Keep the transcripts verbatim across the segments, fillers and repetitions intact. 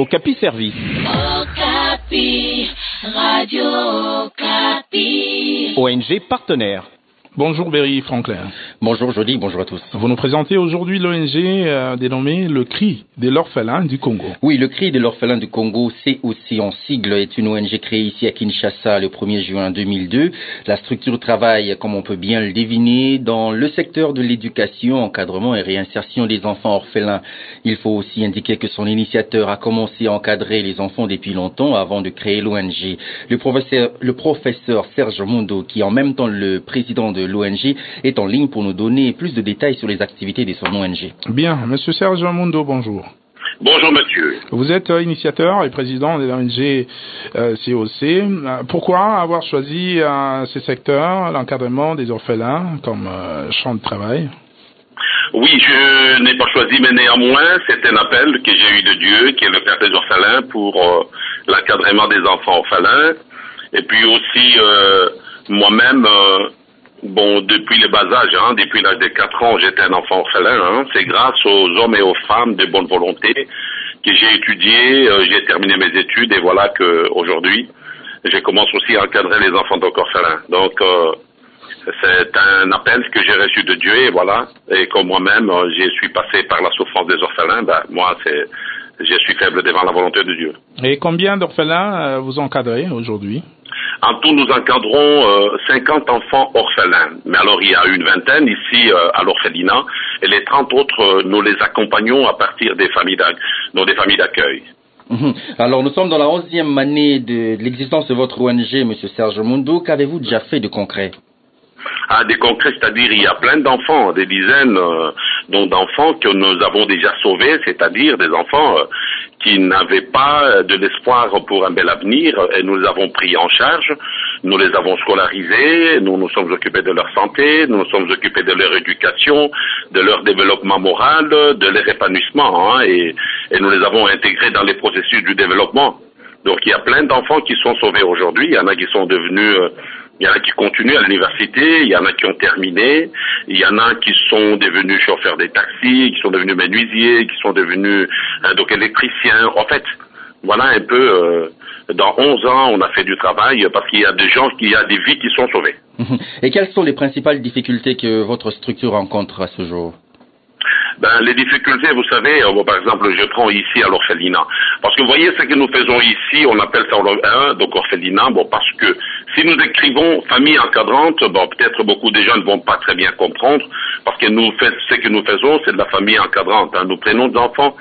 Okapi Service. Okapi, Radio Okapi. O N G partenaire. Bonjour Berry Franklin. Bonjour Jody, bonjour à tous. Vous nous présentez aujourd'hui l'O N G euh, dénommé le Cri de l'orphelin du Congo. Oui, le Cri de l'orphelin du Congo, C O C en sigle, est une O N G créée ici à Kinshasa le premier juin deux mille deux. La structure travaille, comme on peut bien le deviner, dans le secteur de l'éducation, encadrement et réinsertion des enfants orphelins. Il faut aussi indiquer que son initiateur a commencé à encadrer les enfants depuis longtemps avant de créer l'O N G. Le professeur, le professeur Serge Mundo, qui est en même temps le président de l'O N G, est en ligne pour nous donner plus de détails sur les activités de son O N G. Bien, monsieur Serge Mundo, bonjour. Bonjour monsieur. Vous êtes euh, initiateur et président de l'O N G euh, C O C. Euh, pourquoi avoir choisi euh, ce secteur, l'encadrement des orphelins, comme euh, champ de travail? Oui, je n'ai pas choisi, mais néanmoins, c'est un appel que j'ai eu de Dieu, qui est le Père des orphelins, pour euh, l'encadrement des enfants orphelins. Et puis aussi, euh, moi-même, euh, bon, depuis le bas âge, hein, depuis l'âge de quatre ans, j'étais un enfant orphelin. Hein. C'est grâce aux hommes et aux femmes de bonne volonté que j'ai étudié, euh, j'ai terminé mes études, et voilà que aujourd'hui, je commence aussi à encadrer les enfants d'orphelins. Donc, euh, c'est un appel que j'ai reçu de Dieu, et voilà. Et comme moi-même, euh, je suis passé par la souffrance des orphelins, ben, moi, c'est, je suis faible devant la volonté de Dieu. Et combien d'orphelins euh, vous encadrez aujourd'hui? En tout, nous encadrons euh, cinquante enfants orphelins. Mais alors, il y a une vingtaine ici euh, à l'orphelinat, et les trente autres, euh, nous les accompagnons à partir des familles dans des familles d'accueil. Mmh. Alors, nous sommes dans la onzième année de, de l'existence de votre O N G, monsieur Serge Mundo. Qu'avez-vous déjà fait de concret? Ah, des concrets, c'est-à-dire il y a plein d'enfants, des dizaines euh, donc d'enfants que nous avons déjà sauvés, c'est-à-dire des enfants euh, qui n'avaient pas de l'espoir pour un bel avenir, et nous les avons pris en charge, nous les avons scolarisés, nous nous sommes occupés de leur santé, nous nous sommes occupés de leur éducation, de leur développement moral, de leur épanouissement, hein, et, et nous les avons intégrés dans les processus du développement. Donc il y a plein d'enfants qui sont sauvés aujourd'hui, il y en a qui sont devenus... Euh, Il y en a qui continuent à l'université, il y en a qui ont terminé, il y en a qui sont devenus chauffeurs des taxis, qui sont devenus menuisiers, qui sont devenus euh, donc électriciens. En fait, voilà un peu, euh, dans onze ans, on a fait du travail parce qu'il y a des gens, il y a des vies qui sont sauvées. Et quelles sont les principales difficultés que votre structure rencontre à ce jour? Ben, les difficultés, vous savez, euh, par exemple, je prends ici à l'orphelinat. Parce que vous voyez ce que nous faisons ici, on appelle ça hein, donc orphelinat, bon, parce que si nous écrivons famille encadrante, bon, peut-être beaucoup de gens ne vont pas très bien comprendre, parce que nous fait, ce que nous faisons, c'est de la famille encadrante. Hein. Nous prenons des enfants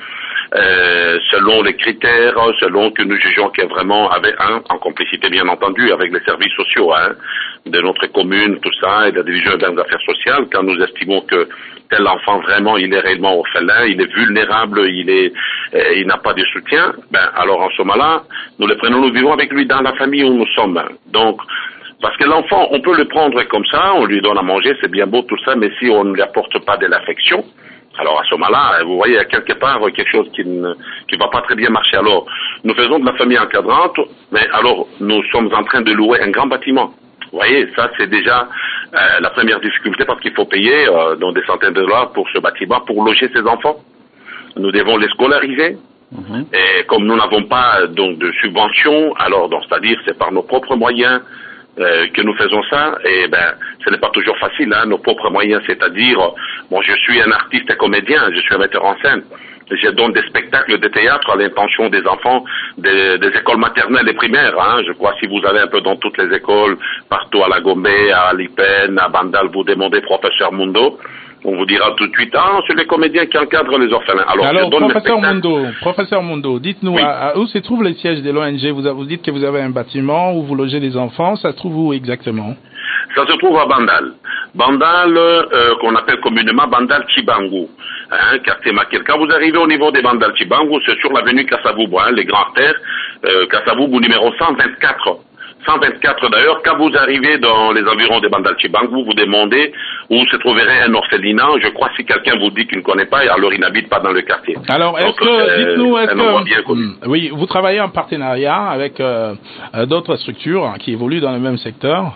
euh, selon les critères, selon que nous jugeons qu'il y a vraiment, avec, hein, en complicité bien entendu, avec les services sociaux hein, de notre commune, tout ça, et de la division des affaires sociales, quand nous estimons que tel enfant vraiment il est réellement orphelin, il est vulnérable, il est, euh, il n'a pas de soutien, ben alors en ce moment-là, nous le prenons, nous vivons avec lui dans la famille où nous sommes. Donc, parce que l'enfant, on peut le prendre comme ça, on lui donne à manger, c'est bien beau tout ça, mais si on ne lui apporte pas de l'affection, alors à ce moment-là, vous voyez, il y a quelque part quelque chose qui ne qui va pas très bien marcher. Alors, nous faisons de la famille encadrante, mais alors nous sommes en train de louer un grand bâtiment. Vous voyez, ça c'est déjà euh, la première difficulté parce qu'il faut payer euh, donc des centaines de dollars pour ce bâtiment pour loger ces enfants. Nous devons les scolariser. Mmh. Et comme nous n'avons pas donc de subvention, alors donc c'est-à-dire c'est par nos propres moyens euh, que nous faisons ça. Et ben ce n'est pas toujours facile, hein, nos propres moyens, c'est-à-dire bon je suis un artiste et comédien, je suis un metteur en scène. Je donne des spectacles de théâtre à l'intention des enfants des, des écoles maternelles et primaires. Hein. Je crois si vous allez un peu dans toutes les écoles, partout à la Gombe, à Lipen, à Bandal, vous demandez professeur Mundo, on vous dira tout de suite, ah, c'est les comédiens qui encadrent les orphelins. Alors, Alors professeur Mundo, professeur Mundo, dites-nous, oui. à, à où se trouve le siège de l'O N G? Vous, vous dites que vous avez un bâtiment où vous logez les enfants, ça se trouve où exactement? Ça se trouve à Bandal. Bandal, euh, qu'on appelle communément Bandal Chibangu, hein, quartier Maquet. Quand vous arrivez au niveau des Bandal Chibangu, c'est sur l'avenue Kassavubu, hein, les grands artères, euh, Kassavubu numéro cent vingt-quatre. cent vingt-quatre d'ailleurs, quand vous arrivez dans les environs des Bandal Chibangu, vous vous demandez où se trouverait un orphelinat. Je crois si quelqu'un vous dit qu'il ne connaît pas, alors il n'habite pas dans le quartier. Alors, est-ce Donc, que, euh, dites-nous, est-ce que, bien connu. oui, vous travaillez en partenariat avec euh, d'autres structures hein, qui évoluent dans le même secteur?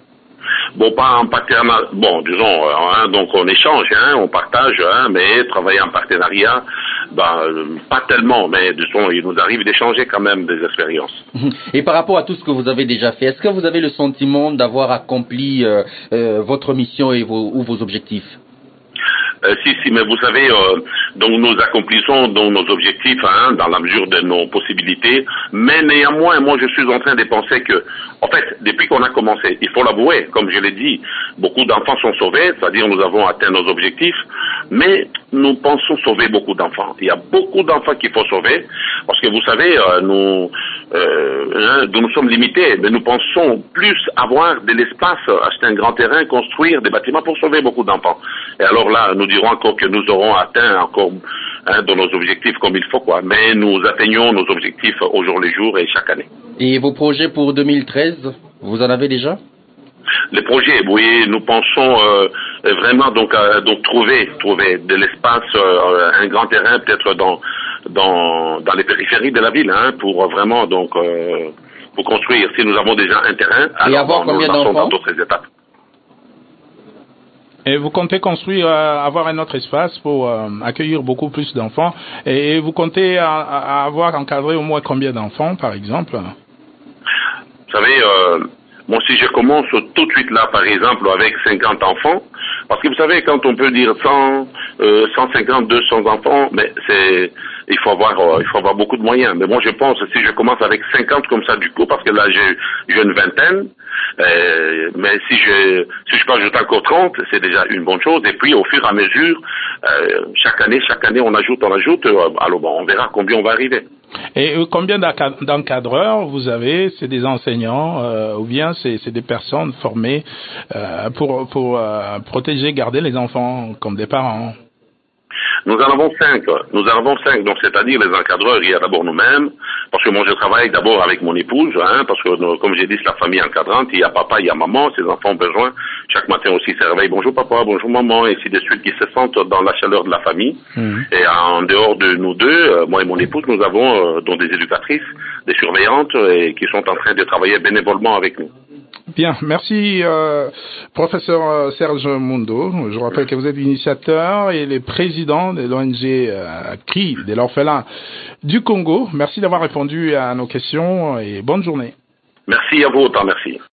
Bon, pas en partenariat, bon, disons, hein, donc on échange, hein, on partage, hein, mais travailler en partenariat, Ben, euh, pas tellement, mais de son, il nous arrive d'échanger quand même des expériences. Et par rapport à tout ce que vous avez déjà fait, est-ce que vous avez le sentiment d'avoir accompli euh, euh, votre mission et vos, ou vos objectifs? Euh, si, si, mais vous savez, euh, donc nous accomplissons donc nos objectifs hein, dans la mesure de nos possibilités, mais néanmoins, moi je suis en train de penser que, en fait, depuis qu'on a commencé, il faut l'avouer, comme je l'ai dit, beaucoup d'enfants sont sauvés, c'est-à-dire nous avons atteint nos objectifs, mais nous pensons sauver beaucoup d'enfants. Il y a beaucoup d'enfants qu'il faut sauver, parce que vous savez, euh, nous, euh, hein, nous sommes limités, mais nous pensons plus avoir de l'espace, acheter un grand terrain, construire des bâtiments pour sauver beaucoup d'enfants. Et alors là, nous dirons encore que nous aurons atteint encore hein, dans nos objectifs comme il faut, quoi. Mais nous atteignons nos objectifs au jour le jour et chaque année. Et vos projets pour deux mille treize, vous en avez déjà? Les projets, oui, nous pensons euh, vraiment donc à donc trouver trouver de l'espace, euh, un grand terrain peut-être dans dans dans les périphéries de la ville, hein, pour vraiment donc euh, pour construire. Si nous avons déjà un terrain, et alors avoir bon, combien nous lançons d'enfants dans d'autres étapes. Et vous comptez construire, euh, avoir un autre espace pour euh, accueillir beaucoup plus d'enfants. Et, et vous comptez à, à avoir encadré au moins combien d'enfants, par exemple? Vous savez, euh, moi si je commence tout de suite là, par exemple, avec cinquante enfants, parce que vous savez, quand on peut dire cent, euh, cent cinquante, deux cents enfants, mais c'est, il faut avoir, euh, il faut avoir beaucoup de moyens. Mais moi je pense, si je commence avec cinquante comme ça du coup, parce que là j'ai, j'ai une vingtaine, Euh, mais si je si je peux ajouter encore trente, c'est déjà une bonne chose. Et puis au fur et à mesure, euh, chaque année, chaque année, on ajoute, on ajoute. Euh, alors bon, on verra combien on va arriver. Et euh, combien d'encadreurs vous avez? C'est des enseignants euh, ou bien c'est c'est des personnes formées euh, pour pour euh, protéger, garder les enfants comme des parents? Nous en avons cinq. Nous en avons cinq. Donc, c'est-à-dire les encadreurs, il y a d'abord nous-mêmes, parce que moi, je travaille d'abord avec mon épouse, hein, parce que, comme j'ai dit, c'est la famille encadrante. Il y a papa, il y a maman, ses enfants ont besoin. Chaque matin aussi, ils se réveillent. Bonjour papa, bonjour maman, et ainsi de suite, qui se sentent dans la chaleur de la famille. Mmh. Et en dehors de nous deux, euh, moi et mon épouse, nous avons euh, donc des éducatrices, des surveillantes, et qui sont en train de travailler bénévolement avec nous. Bien, merci euh, professeur Serge Mundo. Je rappelle que vous êtes l'initiateur et le président de l'O N G euh, C R I, de l'orphelin du Congo. Merci d'avoir répondu à nos questions et bonne journée. Merci à vous autant, merci.